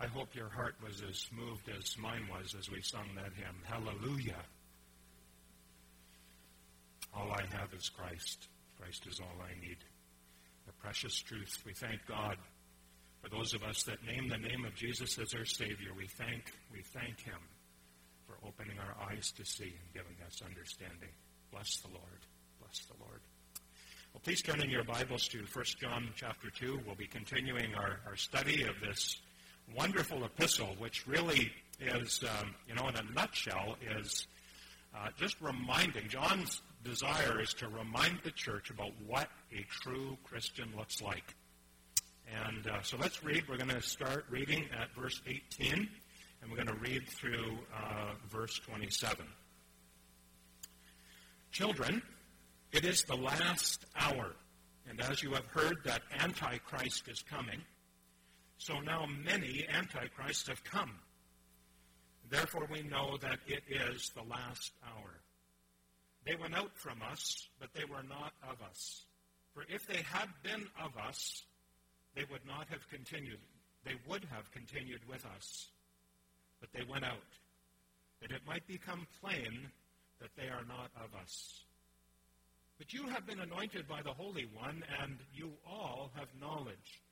I hope your heart was as moved as mine was as we sung that hymn. Hallelujah. All I have is Christ. Christ is all I need. The precious truth. We thank God for those of us that name the name of Jesus as our Savior. We thank him for opening our eyes to see and giving us understanding. Bless the Lord. Bless the Lord. Well, please turn in your Bibles to 1 John chapter 2. We'll be continuing our study of this wonderful epistle, which really is, in a nutshell, is just reminding. John's desire is to remind the church about what a true Christian looks like. And so let's read. We're going to start reading at verse 18, and we're going to read through verse 27. Children, it is the last hour, and as you have heard that Antichrist is coming, so now many Antichrists have come. Therefore we know that it is the last hour. They went out from us, but they were not of us. For if they had been of us, they would not have continued. They would have continued with us. But they went out, that it might become plain that they are not of us. But you have been anointed by the Holy One, and you all have knowledge.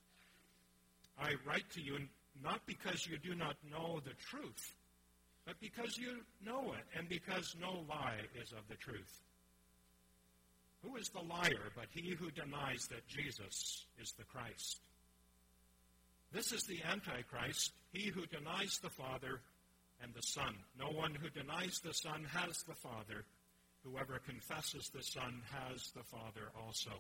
I write to you not because you do not know the truth, but because you know it, and because no lie is of the truth. Who is the liar but he who denies that Jesus is the Christ? This is the Antichrist, he who denies the Father and the Son. No one who denies the Son has the Father. Whoever confesses the Son has the Father also.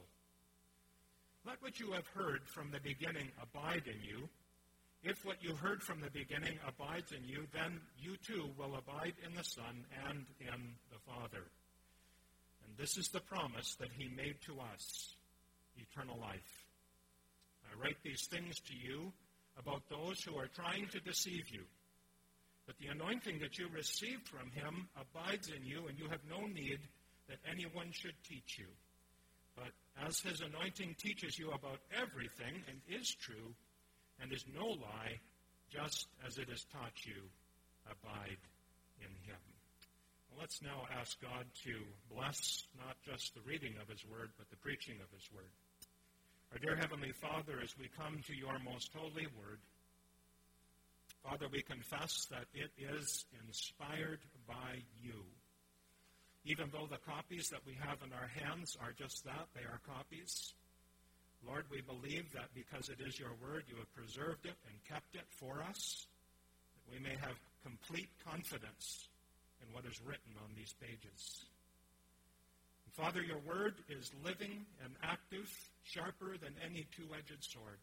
Let what you have heard from the beginning abide in you. If what you heard from the beginning abides in you, then you too will abide in the Son and in the Father. And this is the promise that he made to us, eternal life. I write these things to you about those who are trying to deceive you. But the anointing that you received from him abides in you, and you have no need that anyone should teach you. But as his anointing teaches you about everything and is true and is no lie, just as it has taught you, abide in him. Well, let's now ask God to bless not just the reading of his word, but the preaching of his word. Our dear Heavenly Father, as we come to your most holy word, Father, we confess that it is inspired by you. Even though the copies that we have in our hands are just that, they are copies. Lord, we believe that because it is your word, you have preserved it and kept it for us, that we may have complete confidence in what is written on these pages. And Father, your word is living and active, sharper than any two-edged sword.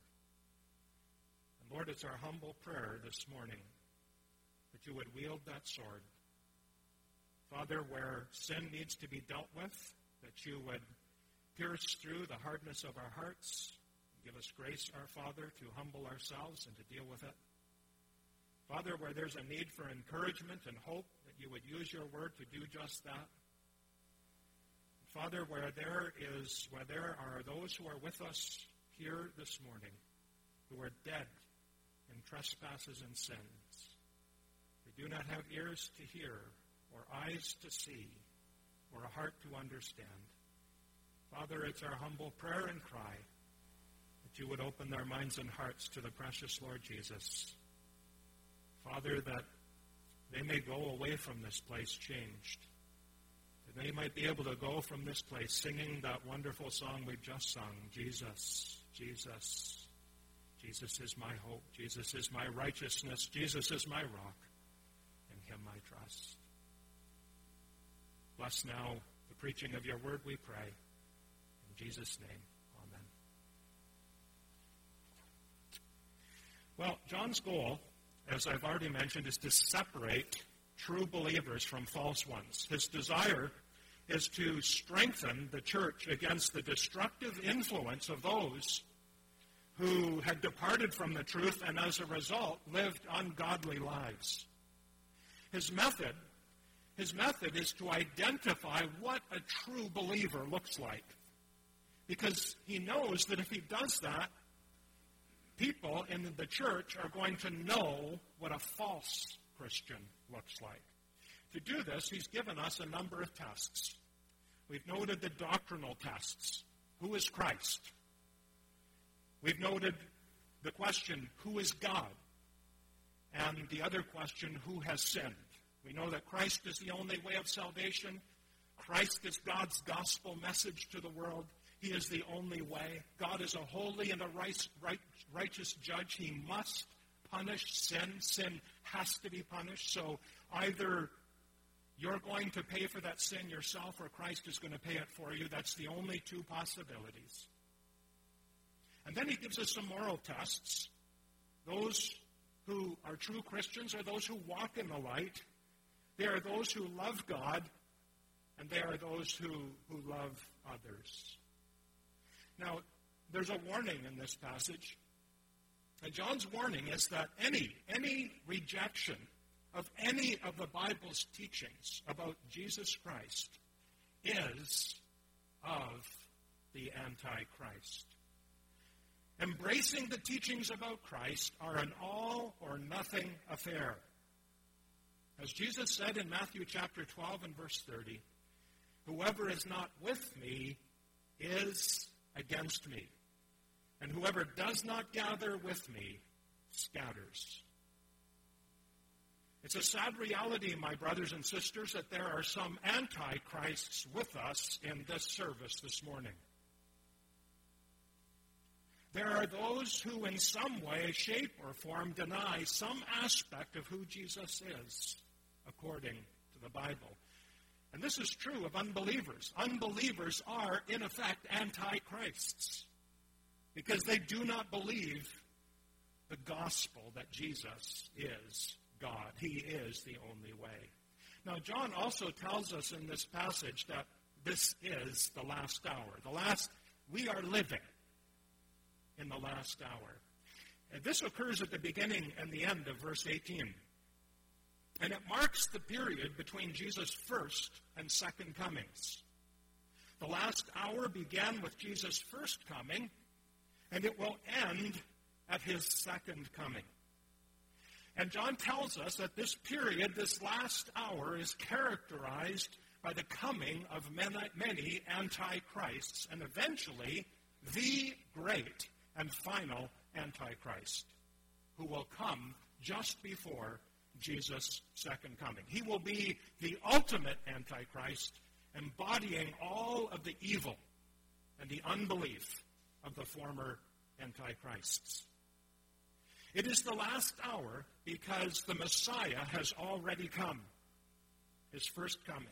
And Lord, it's our humble prayer this morning that you would wield that sword. Father, where sin needs to be dealt with, that you would pierce through the hardness of our hearts. Give us grace, our Father, to humble ourselves and to deal with it. Father, where there's a need for encouragement and hope, that you would use your word to do just that. Father, where there are those who are with us here this morning who are dead in trespasses and sins, who do not have ears to hear or eyes to see or a heart to understand. Father, it's our humble prayer and cry that you would open their minds and hearts to the precious Lord Jesus. Father, that they may go away from this place changed. That they might be able to go from this place singing that wonderful song we've just sung, Jesus, Jesus. Jesus is my hope. Jesus is my righteousness. Jesus is my rock. In him I trust. Bless now the preaching of your word, we pray. In Jesus' name, amen. Well, John's goal, as I've already mentioned, is to separate true believers from false ones. His desire is to strengthen the church against the destructive influence of those who had departed from the truth and as a result lived ungodly lives. His method is to identify what a true believer looks like. Because he knows that if he does that, people in the church are going to know what a false Christian looks like. To do this, he's given us a number of tests. We've noted the doctrinal tests. Who is Christ? We've noted the question, who is God? And the other question, who has sinned? We know that Christ is the only way of salvation. Christ is God's gospel message to the world. He is the only way. God is a holy and a righteous judge. He must punish sin. Sin has to be punished. So either you're going to pay for that sin yourself or Christ is going to pay it for you. That's the only two possibilities. And then he gives us some moral tests. Those who are true Christians are those who walk in the light. They are those who love God, and they are those who love others. Now, there's a warning in this passage. And John's warning is that any rejection of any of the Bible's teachings about Jesus Christ is of the Antichrist. Embracing the teachings about Christ are an all-or-nothing affair. As Jesus said in Matthew chapter 12 and verse 30, whoever is not with me is against me, and whoever does not gather with me scatters. It's a sad reality, my brothers and sisters, that there are some antichrists with us in this service this morning. There are those who in some way, shape, or form deny some aspect of who Jesus is, according to the Bible. And this is true of unbelievers. Unbelievers are, in effect, antichrists because they do not believe the gospel that Jesus is God. He is the only way. Now, John also tells us in this passage that this is the last hour. We are living in the last hour. And this occurs at the beginning and the end of verse 18. And it marks the period between Jesus' first and second comings. The last hour began with Jesus' first coming, and it will end at his second coming. And John tells us that this period, this last hour, is characterized by the coming of many antichrists, and eventually the great and final Antichrist, who will come just before Jesus' second coming. He will be the ultimate Antichrist, embodying all of the evil and the unbelief of the former Antichrists. It is the last hour because the Messiah has already come, his first coming.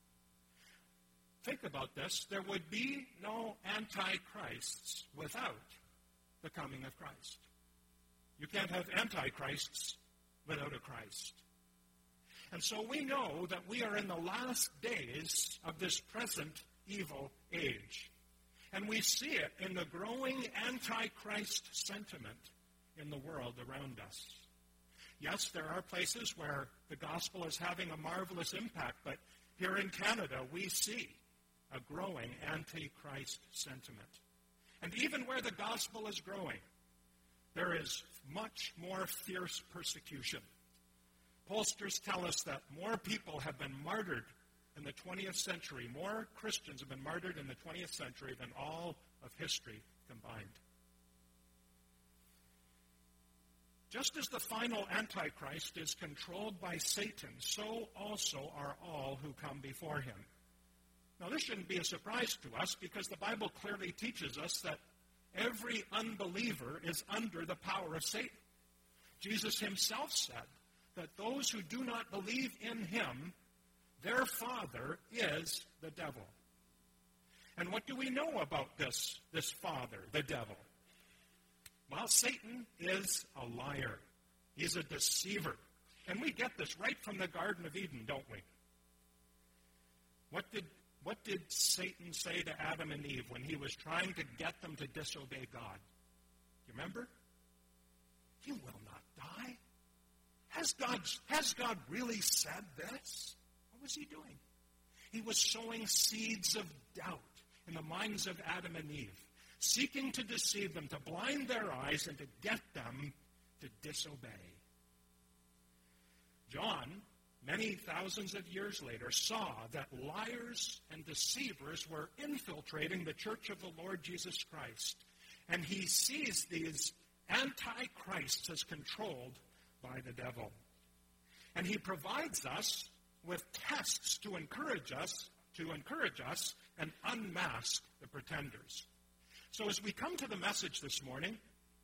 Think about this. There would be no Antichrists without the coming of Christ. You can't have Antichrists without a Christ. And so we know that we are in the last days of this present evil age. And we see it in the growing Antichrist sentiment in the world around us. Yes, there are places where the gospel is having a marvelous impact, but here in Canada we see a growing Antichrist sentiment. And even where the gospel is growing, there is much more fierce persecution. Pollsters tell us that more people have been martyred in the 20th century, more Christians have been martyred in the 20th century than all of history combined. Just as the final Antichrist is controlled by Satan, so also are all who come before him. Now, this shouldn't be a surprise to us because the Bible clearly teaches us that every unbeliever is under the power of Satan. Jesus himself said that those who do not believe in him, their father is the devil. And what do we know about this father, the devil? Well, Satan is a liar. He's a deceiver. And we get this right from the Garden of Eden, don't we? What did Satan say to Adam and Eve when he was trying to get them to disobey God? You remember? You will not die. Has God really said this? What was he doing? He was sowing seeds of doubt in the minds of Adam and Eve. seeking to deceive them, to blind their eyes, and to get them to disobey. John, many thousands of years later, saw that liars and deceivers were infiltrating the church of the Lord Jesus Christ. And he sees these antichrists as controlled by the devil. And he provides us with tests to encourage us and unmask the pretenders. So as we come to the message this morning,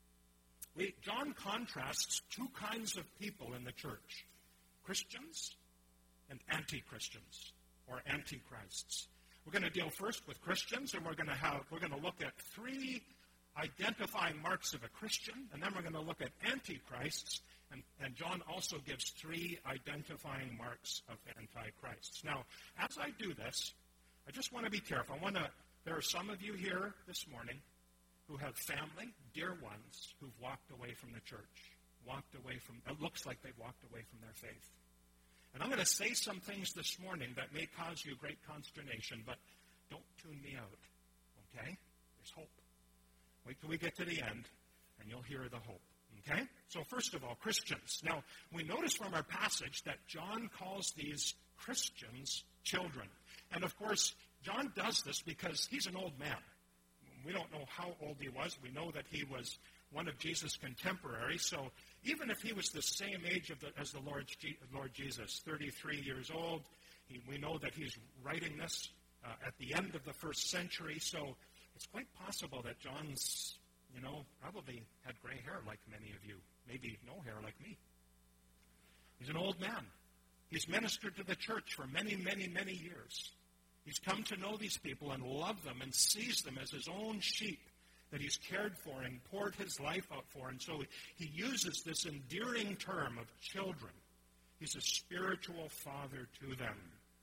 John contrasts two kinds of people in the church: Christians and anti-Christians, or antichrists. We're going to deal first with Christians, and we're going to look at three identifying marks of a Christian, and then we're going to look at antichrists, and John also gives three identifying marks of antichrists. Now, as I do this, I just want to be careful. There are some of you here this morning who have family, dear ones, who've walked away from the church, it looks like they've walked away from their faith. And I'm going to say some things this morning that may cause you great consternation, but don't tune me out, okay? There's hope. Wait till we get to the end, and you'll hear the hope, okay? So first of all, Christians. Now, we notice from our passage that John calls these Christians children. And of course, John does this because he's an old man. We don't know how old he was. We know that he was one of Jesus' contemporaries. So even if he was the same age as the Lord Jesus, 33 years old, we know that he's writing this at the end of the first century. So it's quite possible that John's, probably had gray hair like many of you. Maybe no hair like me. He's an old man. He's ministered to the church for many, many, many years. He's come to know these people and love them and sees them as his own sheep that he's cared for and poured his life out for. And so he uses this endearing term of children. He's a spiritual father to them.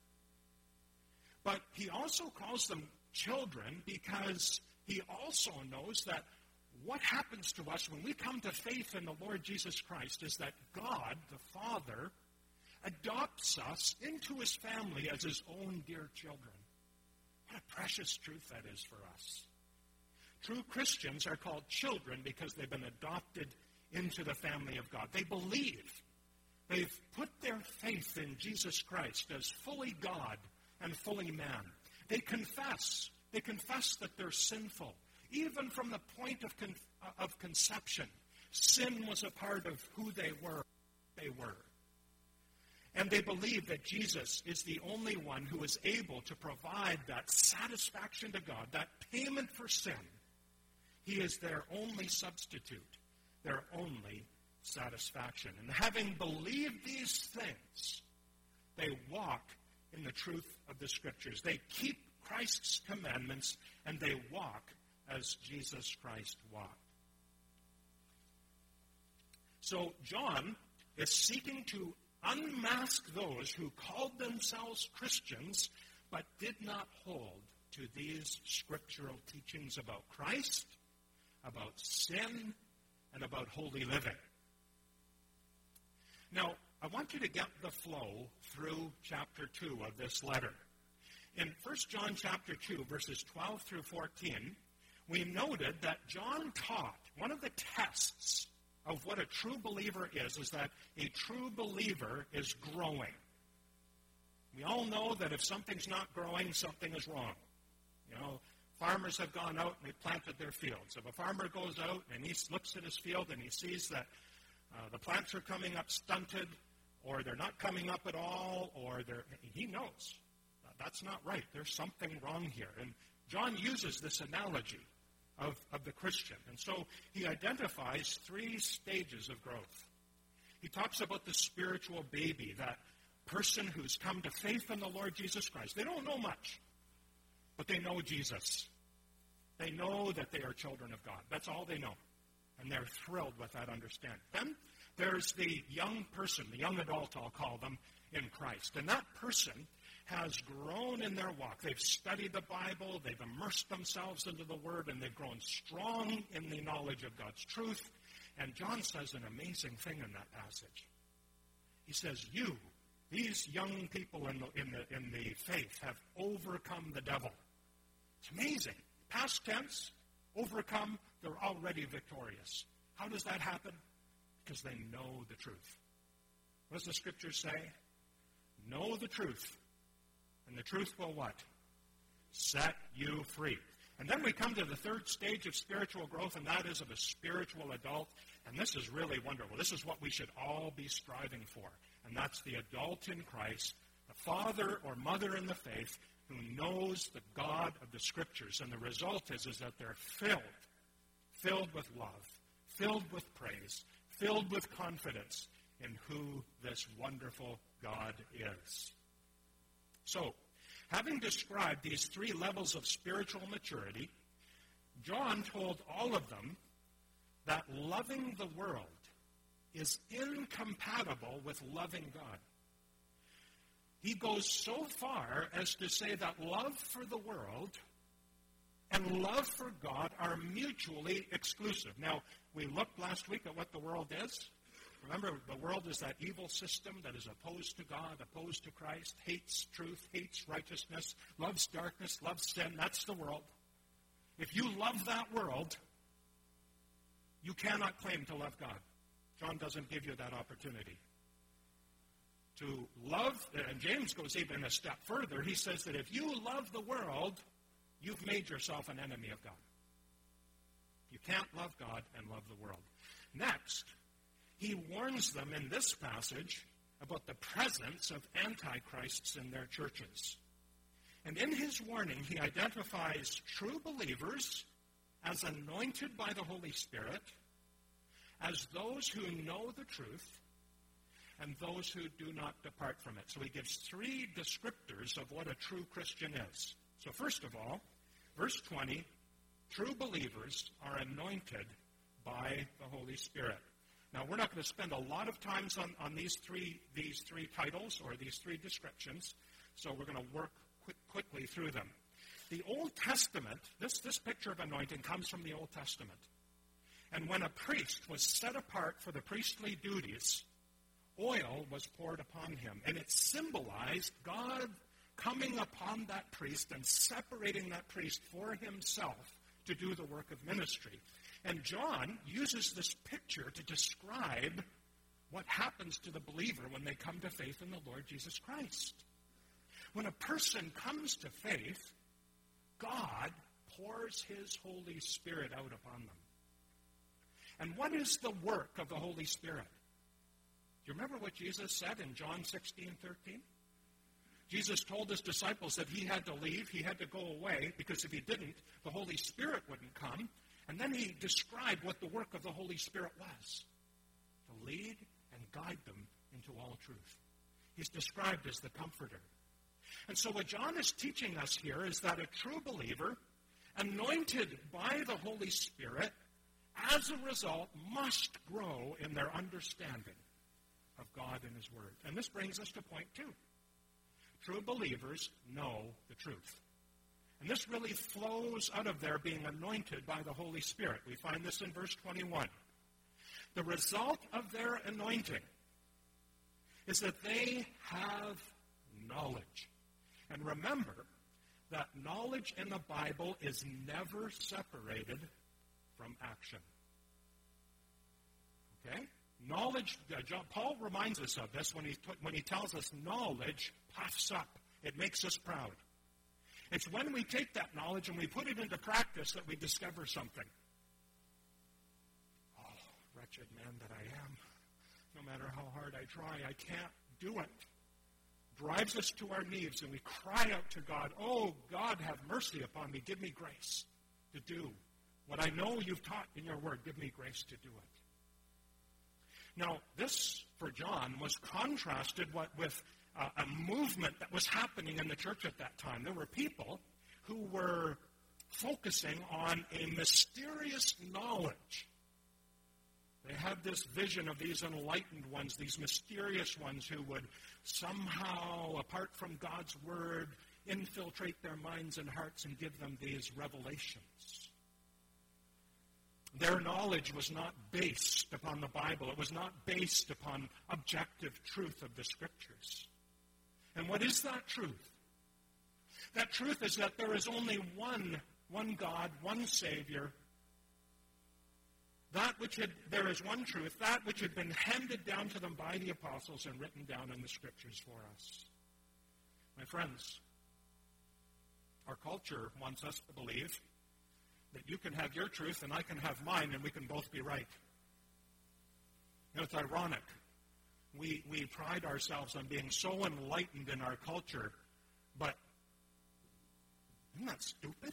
But he also calls them children because he also knows that what happens to us when we come to faith in the Lord Jesus Christ is that God, the Father, adopts us into his family as his own dear children. What a precious truth that is for us. True Christians are called children because they've been adopted into the family of God. They believe. They've put their faith in Jesus Christ as fully God and fully man. They confess. They confess that they're sinful. Even from the point of conception, sin was a part of who they were. And they believe that Jesus is the only one who is able to provide that satisfaction to God, that payment for sin. He is their only substitute, their only satisfaction. And having believed these things, they walk in the truth of the Scriptures. They keep Christ's commandments, and they walk as Jesus Christ walked. So John is seeking to unmask those who called themselves Christians but did not hold to these scriptural teachings about Christ, about sin, and about holy living. Now, I want you to get the flow through chapter 2 of this letter. In 1 John chapter 2, verses 12 through 14, we noted that John taught one of the tests of what a true believer is that a true believer is growing. We all know that if something's not growing, something is wrong. Farmers have gone out and they planted their fields. If a farmer goes out and he looks at his field and he sees that the plants are coming up stunted, or they're not coming up at all, or he knows that's not right. There's something wrong here. And John uses this analogy of the Christian. And so he identifies three stages of growth. He talks about the spiritual baby, that person who's come to faith in the Lord Jesus Christ. They don't know much, but they know Jesus. They know that they are children of God. That's all they know. And they're thrilled with that understanding. Then there's the young person, the young adult, I'll call them, in Christ. And that person has grown in their walk. They've studied the Bible, they've immersed themselves into the Word, and they've grown strong in the knowledge of God's truth. And John says an amazing thing in that passage. He says, these young people in the faith, have overcome the devil. It's amazing. Past tense, overcome, they're already victorious. How does that happen? Because they know the truth. What does the Scripture say? Know the truth. And the truth will what? Set you free. And then we come to the third stage of spiritual growth, and that is of a spiritual adult. And this is really wonderful. This is what we should all be striving for. And that's the adult in Christ, the father or mother in the faith who knows the God of the Scriptures. And the result is that they're filled with love, filled with praise, filled with confidence in who this wonderful God is. So, having described these three levels of spiritual maturity, John told all of them that loving the world is incompatible with loving God. He goes so far as to say that love for the world and love for God are mutually exclusive. Now, we looked last week at what the world is. Remember, the world is that evil system that is opposed to God, opposed to Christ, hates truth, hates righteousness, loves darkness, loves sin. That's the world. If you love that world, you cannot claim to love God. John doesn't give you that opportunity. To love, and James goes even a step further. He says that if you love the world, you've made yourself an enemy of God. You can't love God and love the world. Next, he warns them in this passage about the presence of antichrists in their churches. And in his warning, he identifies true believers as anointed by the Holy Spirit, as those who know the truth, and those who do not depart from it. So he gives three descriptors of what a true Christian is. So first of all, verse 20, true believers are anointed by the Holy Spirit. Now, we're not going to spend a lot of time on these three titles or these three descriptions, so we're going to work quickly through them. The Old Testament, this picture of anointing comes from the Old Testament. And when a priest was set apart for the priestly duties, oil was poured upon him. And it symbolized God coming upon that priest and separating that priest for himself to do the work of ministry. And John uses this picture to describe what happens to the believer when they come to faith in the Lord Jesus Christ. When a person comes to faith, God pours his Holy Spirit out upon them. And what is the work of the Holy Spirit? Do you remember what Jesus said in John 16:13? Jesus told his disciples that he had to leave, he had to go away, because if he didn't, the Holy Spirit wouldn't come. And then he described what the work of the Holy Spirit was: to lead and guide them into all truth. He's described as the Comforter. And so what John is teaching us here is that a true believer, anointed by the Holy Spirit, as a result, must grow in their understanding of God and his Word. And this brings us to point 2. True believers know the truth. And this really flows out of their being anointed by the Holy Spirit. We find this in verse 21. The result of their anointing is that they have knowledge. And remember that knowledge in the Bible is never separated from action. Okay? Knowledge, Paul reminds us of this when he tells us knowledge puffs up. It makes us proud. It's when we take that knowledge and we put it into practice that we discover something. Oh, wretched man that I am. No matter how hard I try, I can't do it. Drives us to our knees and we cry out to God, oh, God, have mercy upon me. Give me grace to do what I know you've taught in your word. Give me grace to do it. Now, this, for John, was contrasted with a movement that was happening in the church at that time. There were people who were focusing on a mysterious knowledge. They had this vision of these enlightened ones, these mysterious ones who would somehow, apart from God's word, infiltrate their minds and hearts and give them these revelations. Their knowledge was not based upon the Bible. It was not based upon objective truth of the Scriptures. And what is that truth? That truth is that there is only one God, one Savior, There is one truth, that which had been handed down to them by the apostles and written down in the Scriptures for us. My friends, our culture wants us to believe that you can have your truth and I can have mine and we can both be right. It's ironic. We pride ourselves on being so enlightened in our culture, but isn't that stupid?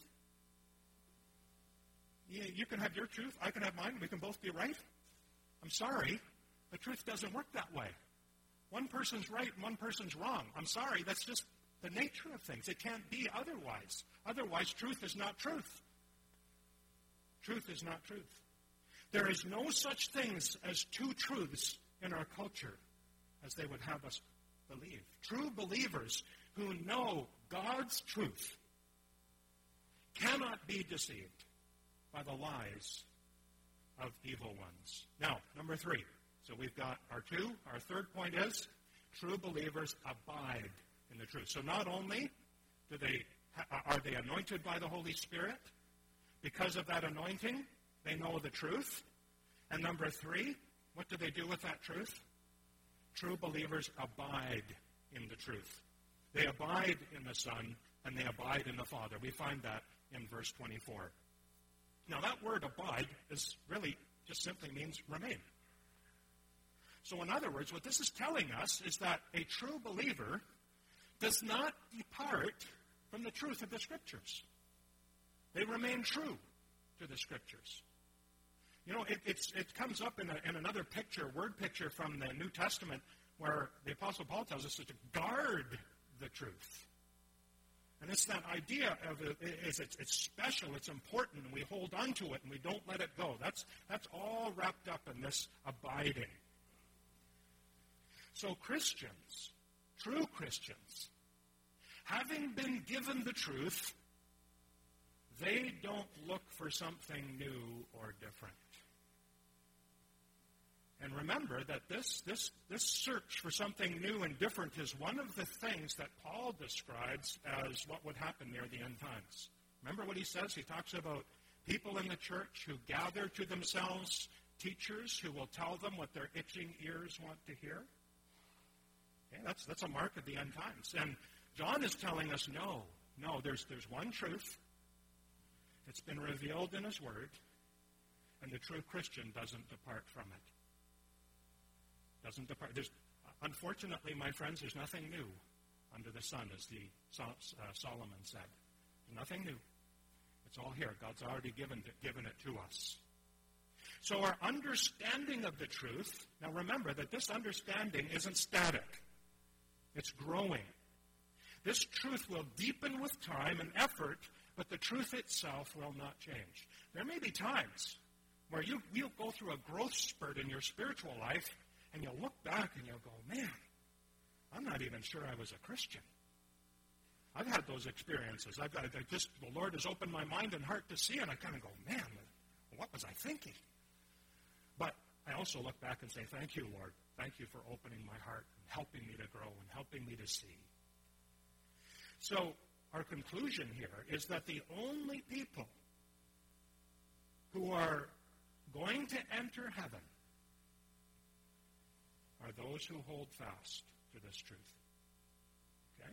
You can have your truth, I can have mine, we can both be right? I'm sorry, the truth doesn't work that way. One person's right and one person's wrong. I'm sorry, that's just the nature of things. It can't be otherwise. Otherwise, truth is not truth. Truth is not truth. There is no such things as two truths in our culture as they would have us believe. True believers who know God's truth cannot be deceived by the lies of evil ones. Now, number 3. So we've got our 2. Our third point is true believers abide in the truth. So not only are they anointed by the Holy Spirit, because of that anointing, they know the truth. And number 3, what do they do with that truth? True believers abide in the truth. They abide in the Son, and they abide in the Father. We find that in verse 24. Now, that word abide is really just simply means remain. So, in other words, what this is telling us is that a true believer does not depart from the truth of the Scriptures. They remain true to the Scriptures. It comes up in another picture, word picture from the New Testament, where the Apostle Paul tells us to guard the truth. And it's that idea of it's special, it's important, and we hold on to it and we don't let it go. That's all wrapped up in this abiding. So Christians, true Christians, having been given the truth, they don't look for something new or different. And remember that this search for something new and different is one of the things that Paul describes as what would happen near the end times. Remember what he says? He talks about people in the church who gather to themselves teachers who will tell them what their itching ears want to hear. Okay, that's a mark of the end times. And John is telling us, no, there's one truth. It's been revealed in his word, and the true Christian doesn't depart from it. Doesn't depart. Unfortunately, my friends, there's nothing new under the sun, as Solomon said. There's nothing new. It's all here. God's already given it to us. So our understanding of the truth, now remember that this understanding isn't static. It's growing. This truth will deepen with time and effort, but the truth itself will not change. There may be times where you'll go through a growth spurt in your spiritual life, and you'll look back and you'll go, man, I'm not even sure I was a Christian. I've had those experiences. The Lord has opened my mind and heart to see, and I kind of go, man, what was I thinking? But I also look back and say, thank you, Lord. Thank you for opening my heart and helping me to grow and helping me to see. So our conclusion here is that the only people who are going to enter heaven are those who hold fast to this truth. Okay?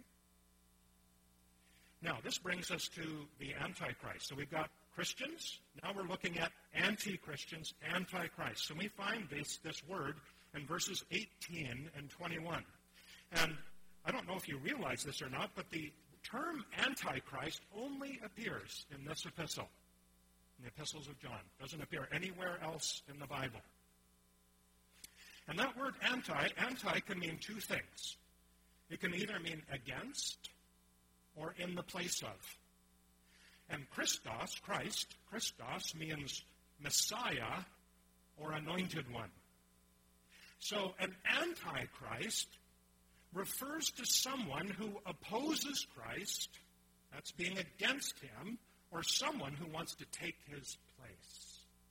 Now, this brings us to the Antichrist. So we've got Christians. Now we're looking at anti-Christians, Antichrist. So we find this word in verses 18 and 21. And I don't know if you realize this or not, but the term Antichrist only appears in this epistle, in the epistles of John. It doesn't appear anywhere else in the Bible. And that word anti can mean two things. It can either mean against or in the place of. And Christos means Messiah or anointed one. So an antichrist refers to someone who opposes Christ, that's being against him, or someone who wants to take his place.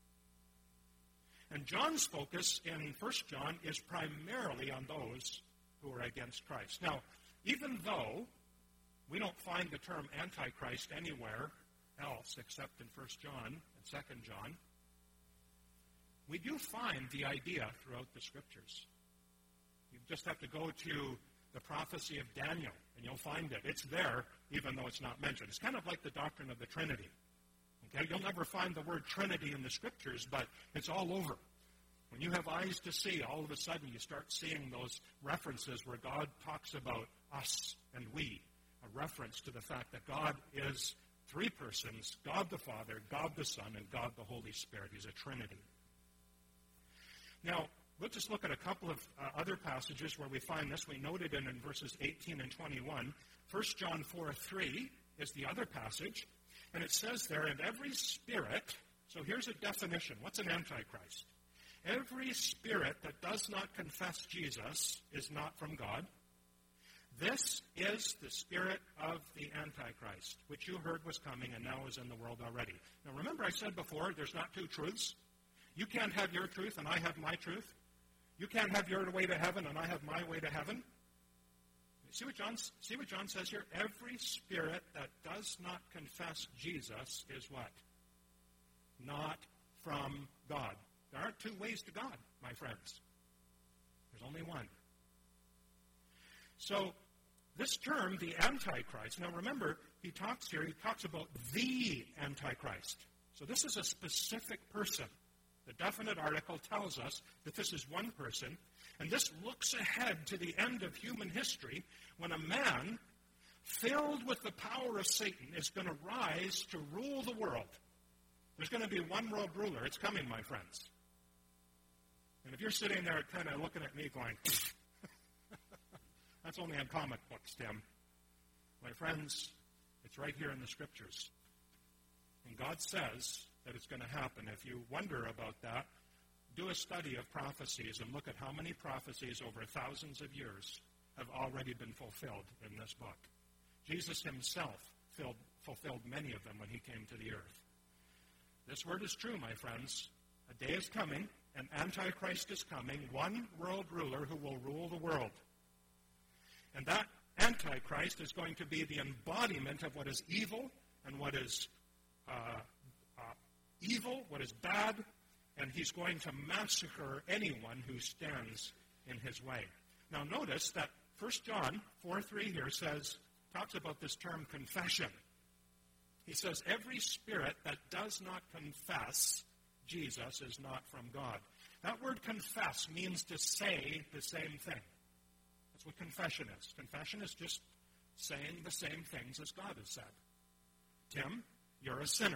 And John's focus in 1 John is primarily on those who are against Christ. Now, even though we don't find the term Antichrist anywhere else except in 1 John and 2 John, we do find the idea throughout the Scriptures. You just have to go to the prophecy of Daniel, and you'll find it. It's there, even though it's not mentioned. It's kind of like the doctrine of the Trinity. Okay? You'll never find the word Trinity in the Scriptures, but it's all over. When you have eyes to see, all of a sudden you start seeing those references where God talks about us and we, a reference to the fact that God is three persons, God the Father, God the Son, and God the Holy Spirit. He's a Trinity. Now, we'll just look at a couple of other passages where we find this. We noted in verses 18 and 21. 1 John 4:3 is the other passage. And it says there, and every spirit, so here's a definition. What's an antichrist? Every spirit that does not confess Jesus is not from God. This is the spirit of the Antichrist, which you heard was coming and now is in the world already. Now remember I said before, there's not two truths. You can't have your truth and I have my truth. You can't have your way to heaven and I have my way to heaven. See what John says here? Every spirit that does not confess Jesus is what? Not from God. There aren't two ways to God, my friends. There's only one. So, this term, the Antichrist, now remember, he talks about the Antichrist. So this is a specific person. The definite article tells us that this is one person, and this looks ahead to the end of human history when a man filled with the power of Satan is going to rise to rule the world. There's going to be one world ruler. It's coming, my friends. And if you're sitting there kind of looking at me going, that's only in comic books, Tim. My friends, it's right here in the Scriptures. And God says that it's going to happen. If you wonder about that, do a study of prophecies and look at how many prophecies over thousands of years have already been fulfilled in this book. Jesus himself fulfilled many of them when he came to the earth. This word is true, my friends. A day is coming, an Antichrist is coming, one world ruler who will rule the world. And that Antichrist is going to be the embodiment of what is evil and what is what is bad, and he's going to massacre anyone who stands in his way. Now notice that 1 John 4:3 here talks about this term confession. He says, every spirit that does not confess Jesus is not from God. That word confess means to say the same thing. That's what confession is. Confession is just saying the same things as God has said. Tim, you're a sinner.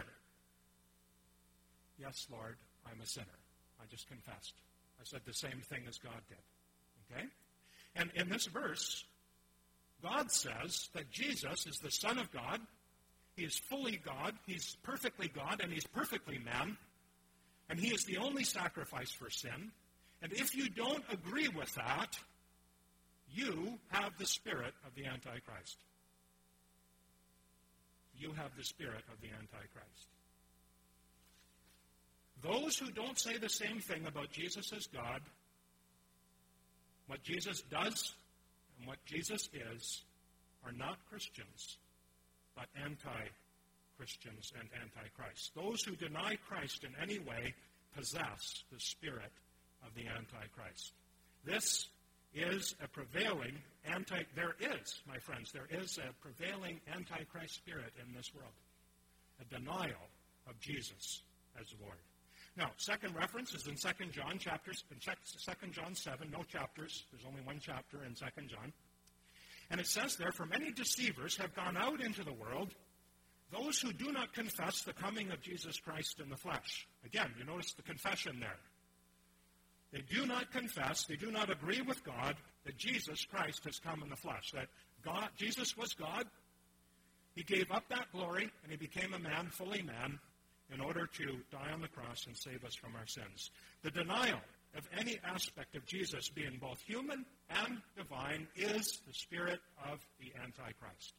Yes, Lord, I'm a sinner. I just confessed. I said the same thing as God did. Okay? And in this verse, God says that Jesus is the Son of God. He is fully God. He's perfectly God, and he's perfectly man. And he is the only sacrifice for sin. And if you don't agree with that, you have the spirit of the Antichrist. You have the spirit of the Antichrist. Those who don't say the same thing about Jesus as God, what Jesus does and what Jesus is, are not Christians, but anti-Christians and antichrist. Those who deny Christ in any way possess the spirit of the Antichrist. This is a prevailing there is a prevailing Antichrist spirit in this world. A denial of Jesus as Lord. Now, second reference is in 2 John 7, no chapters. There's only one chapter in 2 John. And it says there, for many deceivers have gone out into the world, those who do not confess the coming of Jesus Christ in the flesh. Again, you notice the confession there. They do not confess, they do not agree with God that Jesus Christ has come in the flesh. That Jesus was God. He gave up that glory and he became a man, fully man, in order to die on the cross and save us from our sins. The denial of any aspect of Jesus being both human and divine is the spirit of the Antichrist.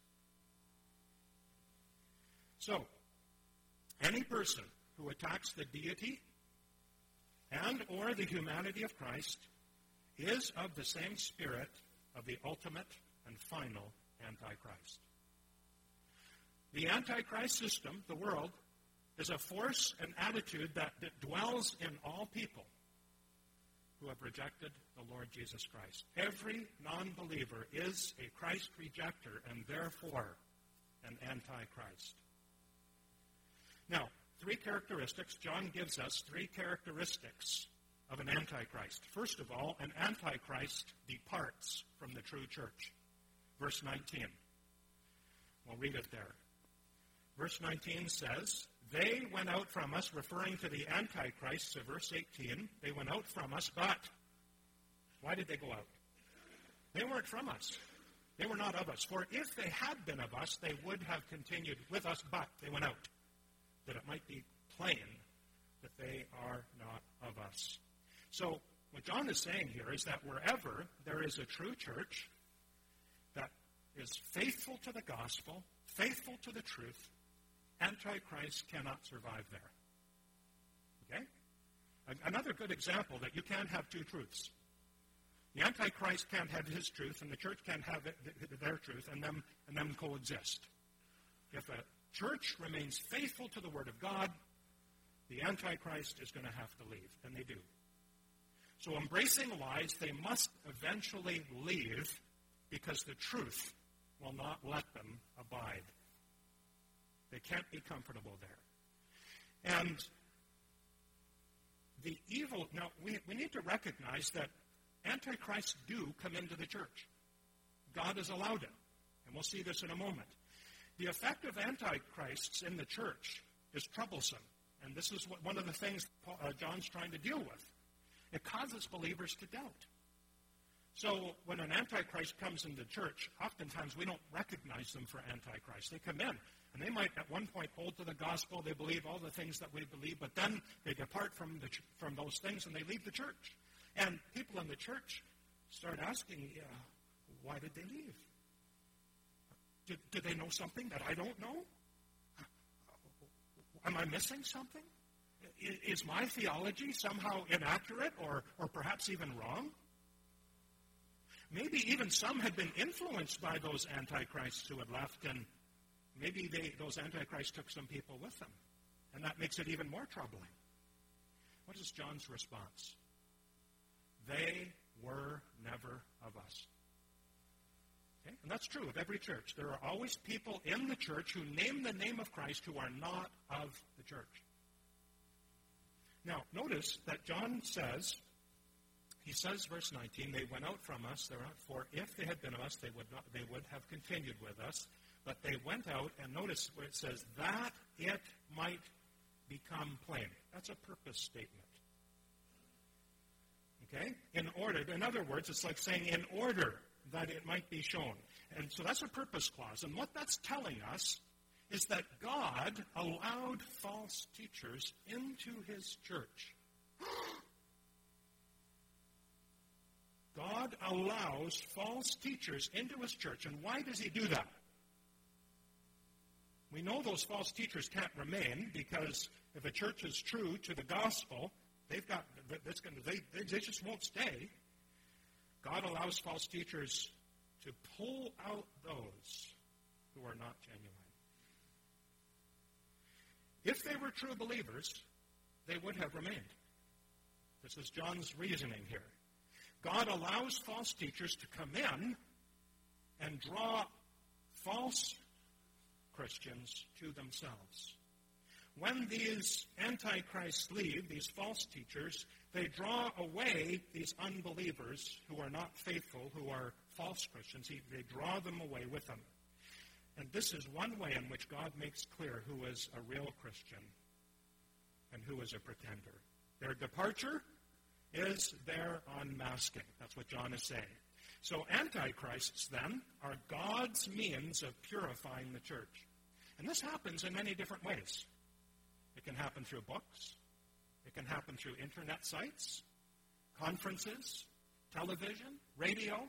So, any person who attacks the deity and or the humanity of Christ is of the same spirit of the ultimate and final Antichrist. The Antichrist system, the world, is a force and attitude that dwells in all people who have rejected the Lord Jesus Christ. Every non-believer is a Christ rejecter and therefore an antichrist. Now, three characteristics. John gives us three characteristics of an antichrist. First of all, an antichrist departs from the true church. Verse 19. We'll read it there. Verse 19 says, they went out from us, referring to the antichrists of verse 18. They went out from us, but why did they go out? They weren't from us. They were not of us. For if they had been of us, they would have continued with us, but they went out, that it might be plain that they are not of us. So what John is saying here is that wherever there is a true church that is faithful to the gospel, faithful to the truth, Antichrist cannot survive there. Okay? Another good example that you can't have two truths. The Antichrist can't have his truth, and the church can't have their truth, and them coexist. If a church remains faithful to the Word of God, the Antichrist is going to have to leave, and they do. So embracing lies, they must eventually leave because the truth will not let them abide. They can't be comfortable there. And the evil, now we need to recognize that antichrists do come into the church. God has allowed it. And we'll see this in a moment. The effect of antichrists in the church is troublesome. And this is one of the things John's trying to deal with. It causes believers to doubt. So when an antichrist comes into church, oftentimes we don't recognize them for antichrist. They come in, and they might at one point hold to the gospel. They believe all the things that we believe, but then they depart from those things and they leave the church. And people in the church start asking, why did they leave? Did they know something that I don't know? Am I missing something? Is my theology somehow inaccurate or perhaps even wrong? Maybe even some had been influenced by those antichrists who had left, and maybe those antichrists took some people with them. And that makes it even more troubling. What is John's response? They were never of us. Okay? And that's true of every church. There are always people in the church who name the name of Christ who are not of the church. Now, notice that John says, he says, verse 19, they went out from us, for if they had been of us, they would have continued with us. But they went out, and notice where it says, that it might become plain. That's a purpose statement. Okay? In other words, it's like saying, in order that it might be shown. And so that's a purpose clause. And what that's telling us is that God allowed false teachers into his church. God allows false teachers into his church. And why does he do that? We know those false teachers can't remain because if a church is true to the gospel, they just won't stay. God allows false teachers to pull out those who are not genuine. If they were true believers, they would have remained. This is John's reasoning here. God allows false teachers to come in and draw false Christians to themselves. When these antichrists leave, these false teachers, they draw away these unbelievers who are not faithful, who are false Christians. They draw them away with them. And this is one way in which God makes clear who is a real Christian and who is a pretender. Their departure is their unmasking. That's what John is saying. So antichrists, then, are God's means of purifying the church. And this happens in many different ways. It can happen through books. It can happen through internet sites, conferences, television, radio.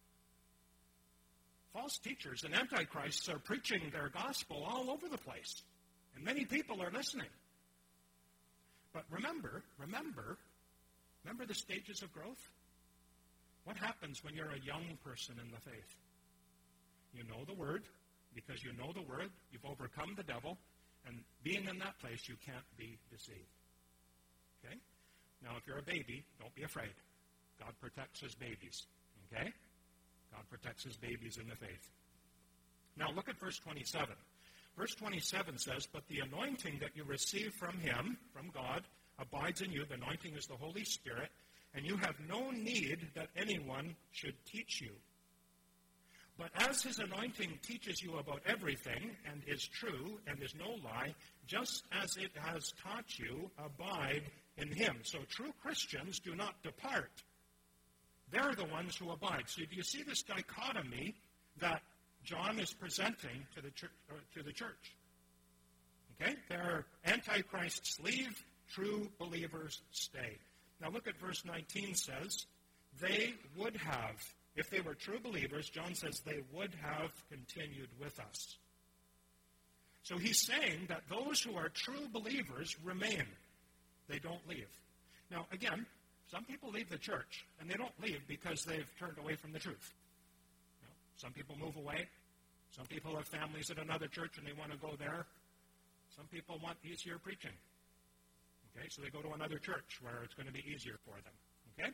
False teachers and antichrists are preaching their gospel all over the place. And many people are listening. But remember the stages of growth? What happens when you're a young person in the faith? You know the Word. Because you know the Word, you've overcome the devil, And being in that place, you can't be deceived. Okay? Now, if you're a baby, don't be afraid. God protects his babies. Okay? God protects his babies in the faith. Now, look at verse 27. Verse 27 says, "But the anointing that you receive from him, from God, abides in you." The anointing is the Holy Spirit. "And you have no need that anyone should teach you. But as his anointing teaches you about everything, and is true, and is no lie, just as it has taught you, abide in him." So true Christians do not depart. They're the ones who abide. So do you see this dichotomy that John is presenting to the church? Okay? Their antichrists leave, true believers stay. Now look at verse 19 says, they would have, if they were true believers, John says they would have continued with us. So he's saying that those who are true believers remain. They don't leave. Now again, some people leave the church, and they don't leave because they've turned away from the truth. Some people move away. Some people have families at another church and they want to go there. Some people want easier preaching. Okay, so they go to another church where it's going to be easier for them. Okay?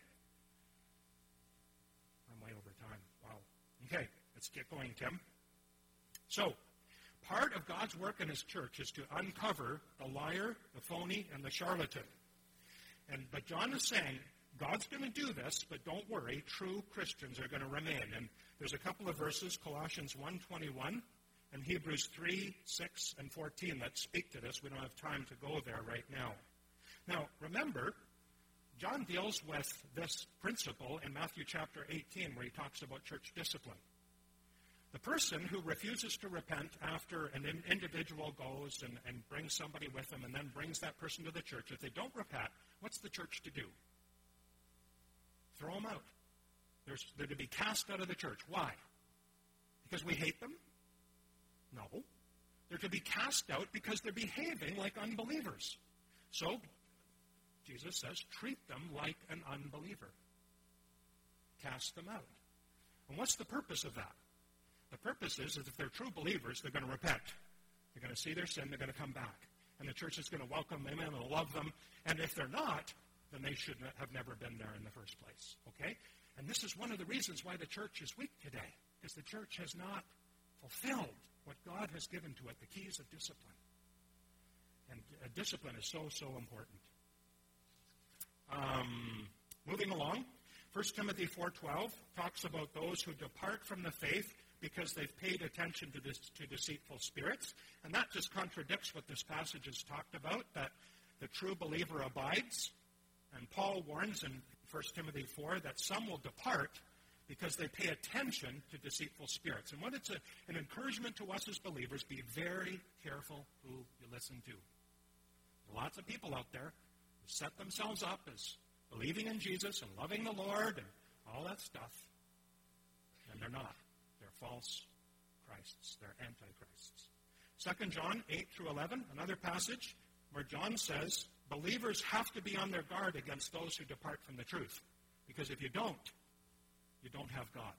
I'm way over time. Wow. Okay, let's get going, Tim. So, part of God's work in his church is to uncover the liar, the phony, and the charlatan. But John is saying, God's going to do this, but don't worry, true Christians are going to remain. And there's a couple of verses, Colossians 1:21 and Hebrews 3:6 and 14, that speak to this. We don't have time to go there right now. Now, remember, John deals with this principle in Matthew chapter 18, where he talks about church discipline. The person who refuses to repent after an individual goes and brings somebody with them and then brings that person to the church, if they don't repent, what's the church to do? Throw them out. They're to be cast out of the church. Why? Because we hate them? No. They're to be cast out because they're behaving like unbelievers. So, Jesus says, treat them like an unbeliever. Cast them out. And what's the purpose of that? The purpose is that if they're true believers, they're going to repent. They're going to see their sin, they're going to come back. And the church is going to welcome them in and love them. And if they're not, then they should have never been there in the first place. Okay? And this is one of the reasons why the church is weak today, because the church has not fulfilled what God has given to it, the keys of discipline. And discipline is so, so important. Moving along, 1 Timothy 4:12 talks about those who depart from the faith because they've paid attention to deceitful spirits. And that just contradicts what this passage has talked about, that the true believer abides. And Paul warns in 1 Timothy 4 that some will depart because they pay attention to deceitful spirits. And what it's an encouragement to us as believers, be very careful who you listen to. Lots of people out there who set themselves up as believing in Jesus and loving the Lord and all that stuff. And they're not. They're false Christs. They're antichrists. 2 John 8-11, another passage where John says, believers have to be on their guard against those who depart from the truth. Because if you don't have God.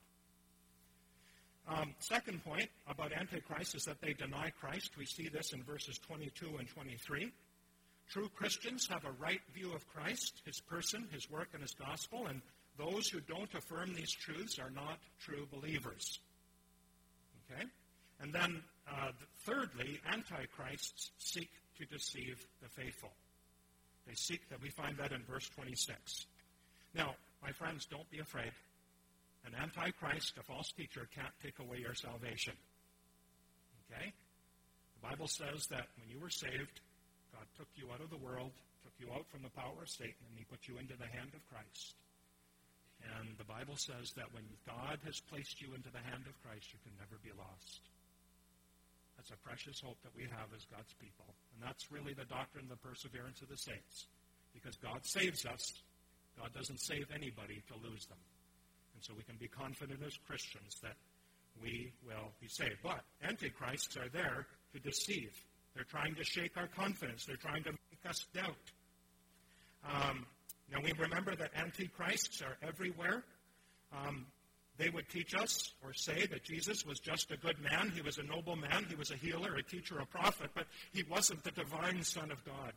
Second point about Antichrist is that they deny Christ. We see this in verses 22 and 23. True Christians have a right view of Christ, his person, his work, and his gospel, and those who don't affirm these truths are not true believers. Okay? And then, thirdly, Antichrists seek to deceive the faithful. They seek that. We find that in verse 26. Now, my friends, don't be afraid. An antichrist, a false teacher, can't take away your salvation. Okay? The Bible says that when you were saved, God took you out of the world, took you out from the power of Satan, and he put you into the hand of Christ. And the Bible says that when God has placed you into the hand of Christ, you can never be lost. That's a precious hope that we have as God's people. And that's really the doctrine of the perseverance of the saints. Because God saves us, God doesn't save anybody to lose them. And so we can be confident as Christians that we will be saved. But antichrists are there to deceive. They're trying to shake our confidence. They're trying to make us doubt. Now we remember that antichrists are everywhere. They would teach us or say that Jesus was just a good man. He was a noble man. He was a healer, a teacher, a prophet, but he wasn't the divine Son of God.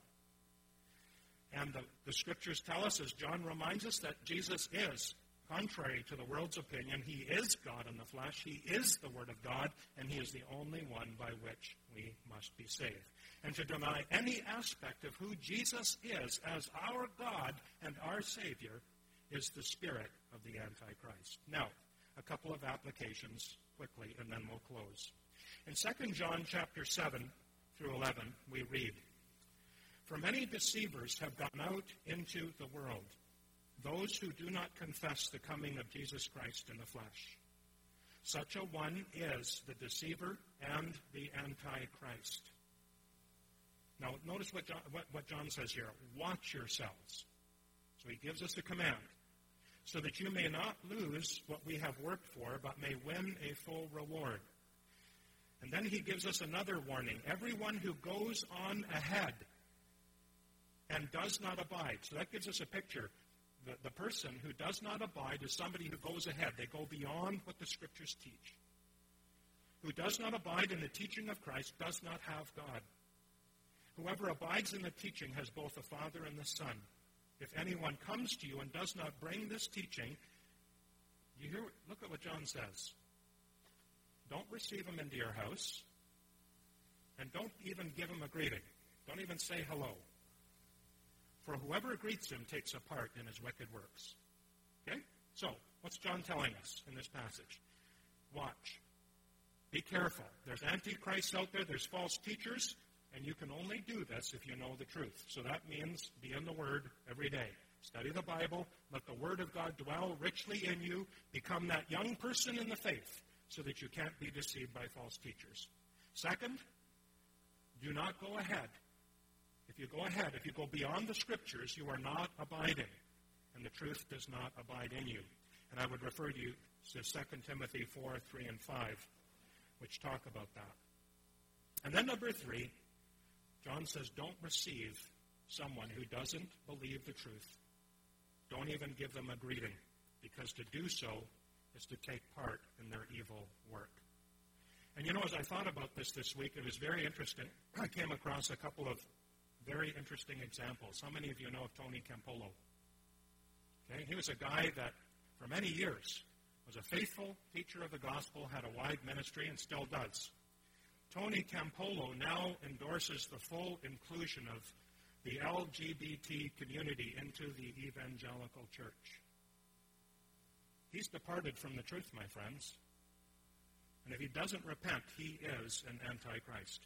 And the Scriptures tell us, as John reminds us, that Jesus is, contrary to the world's opinion, he is God in the flesh. He is the Word of God, and he is the only one by which we must be saved. And to deny any aspect of who Jesus is as our God and our Savior is the spirit of the Antichrist. Now, a couple of applications quickly, and then we'll close. In 2 John chapter 7 through 11, we read, "For many deceivers have gone out into the world, those who do not confess the coming of Jesus Christ in the flesh. Such a one is the deceiver and the Antichrist." Now, notice what John says here. Watch yourselves. So he gives us a command. "So that you may not lose what we have worked for, but may win a full reward." And then he gives us another warning. "Everyone who goes on ahead and does not abide." So that gives us a picture. The person who does not abide is somebody who goes ahead. They go beyond what the Scriptures teach. Who does not abide in the teaching of Christ does not have God. Whoever abides in the teaching has both the Father and the Son. If anyone comes to you and does not bring this teaching, look at what John says. Don't receive him into your house, and don't even give him a greeting. Don't even say hello. For whoever greets him takes a part in his wicked works. Okay? So, what's John telling us in this passage? Watch. Be careful. There's antichrists out there. There's false teachers. And you can only do this if you know the truth. So that means be in the Word every day. Study the Bible. Let the Word of God dwell richly in you. Become that young person in the faith so that you can't be deceived by false teachers. Second, do not go ahead. If you go ahead, if you go beyond the Scriptures, you are not abiding. And the truth does not abide in you. And I would refer you to 2 Timothy 4, 3, and 5, which talk about that. And then number 3, John says, don't receive someone who doesn't believe the truth. Don't even give them a greeting, because to do so is to take part in their evil work. And you know, as I thought about this week, it was very interesting. I came across a couple of very interesting examples. How many of you know of Tony Campolo? Okay, he was a guy that for many years was a faithful teacher of the gospel, had a wide ministry, and still does. Tony Campolo now endorses the full inclusion of the LGBT community into the evangelical church. He's departed from the truth, my friends. And if he doesn't repent, he is an antichrist.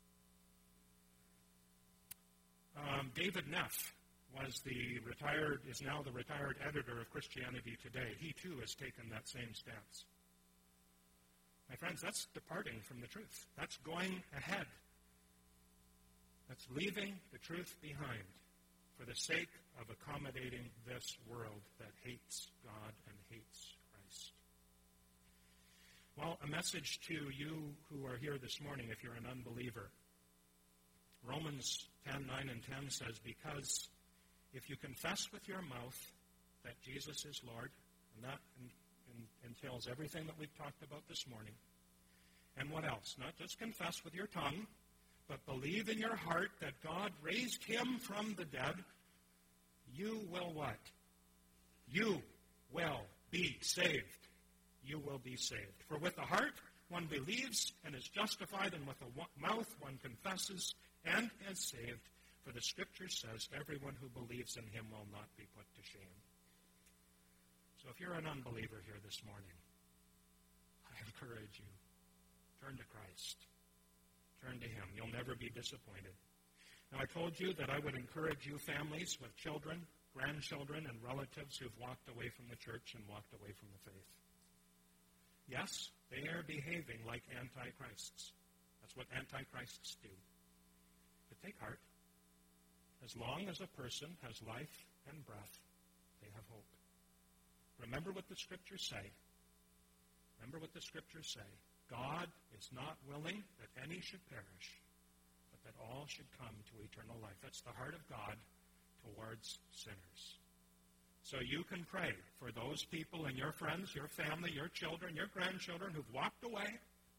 David Neff is now the retired editor of Christianity Today. He too has taken that same stance. My friends, that's departing from the truth. That's going ahead. That's leaving the truth behind for the sake of accommodating this world that hates God and hates Christ. Well, a message to you who are here this morning if you're an unbeliever. Romans 10, 9, and 10 says, because if you confess with your mouth that Jesus is Lord, and that entails everything that we've talked about this morning. And what else? Not just confess with your tongue, but believe in your heart that God raised him from the dead. You will what? You will be saved. You will be saved. For with the heart one believes and is justified, and with the mouth one confesses and is saved. For the Scripture says, everyone who believes in him will not be put to shame. So if you're an unbeliever here this morning, I encourage you, turn to Christ. Turn to him. You'll never be disappointed. Now, I told you that I would encourage you families with children, grandchildren, and relatives who've walked away from the church and walked away from the faith. Yes, they are behaving like antichrists. That's what antichrists do. But take heart. As long as a person has life and breath, they have hope. Remember what the Scriptures say. Remember what the Scriptures say. God is not willing that any should perish, but that all should come to eternal life. That's the heart of God towards sinners. So you can pray for those people and your friends, your family, your children, your grandchildren who've walked away.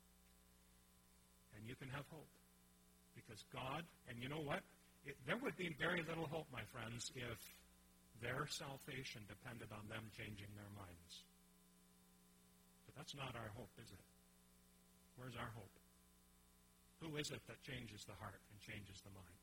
And you can have hope. Because God, and you know what? There would be very little hope, my friends, if their salvation depended on them changing their minds. But that's not our hope, is it? Where's our hope? Who is it that changes the heart and changes the mind?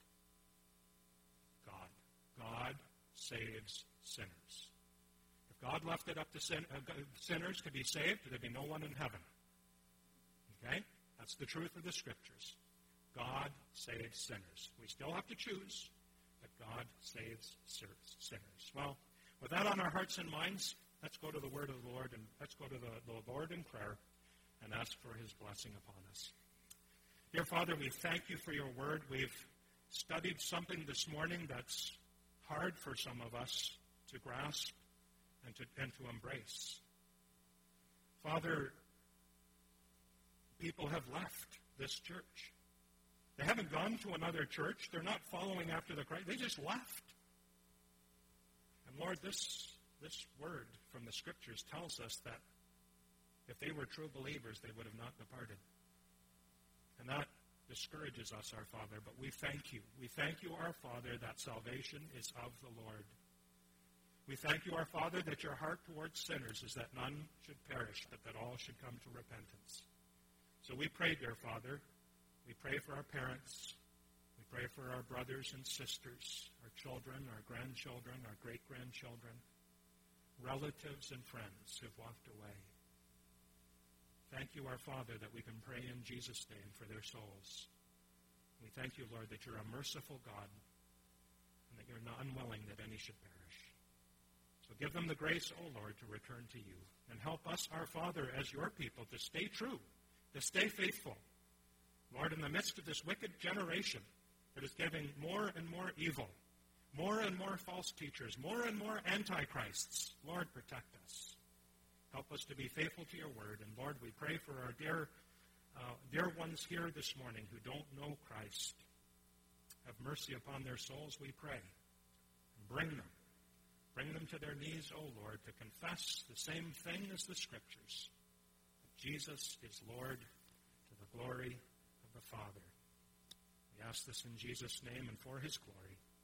God. God saves sinners. If God left it up to sinners to be saved, there'd be no one in heaven. Okay? That's the truth of the Scriptures. God saves sinners. We still have to choose, but God saves sinners. Well, with that on our hearts and minds, let's go to the Word of the Lord, and let's go to the Lord in prayer and ask for His blessing upon us. Dear Father, we thank you for your Word. We've studied something this morning that's hard for some of us to grasp and to embrace. Father, people have left this church. They haven't gone to another church. They're not following after the Christ. They just left. And Lord, this word from the Scriptures tells us that if they were true believers, they would have not departed. And that discourages us, our Father, but we thank you. We thank you, our Father, that salvation is of the Lord. We thank you, our Father, that your heart towards sinners is that none should perish, but that all should come to repentance. So we pray, dear Father, we pray for our parents, we pray for our brothers and sisters, our children, our grandchildren, our great-grandchildren, relatives and friends who've walked away. Thank you, our Father, that we can pray in Jesus' name for their souls. We thank you, Lord, that you're a merciful God and that you're not unwilling that any should perish. So give them the grace, O Lord, to return to you. And help us, our Father, as your people, to stay true, to stay faithful. Lord, in the midst of this wicked generation that is giving more and more evil, more and more false teachers, more and more antichrists, Lord, protect us. Help us to be faithful to your word. And Lord, we pray for our dear ones here this morning who don't know Christ. Have mercy upon their souls, we pray. And bring them to their knees, O Lord, to confess the same thing as the Scriptures. That Jesus is Lord to the glory of the Father. We ask this in Jesus' name and for his glory.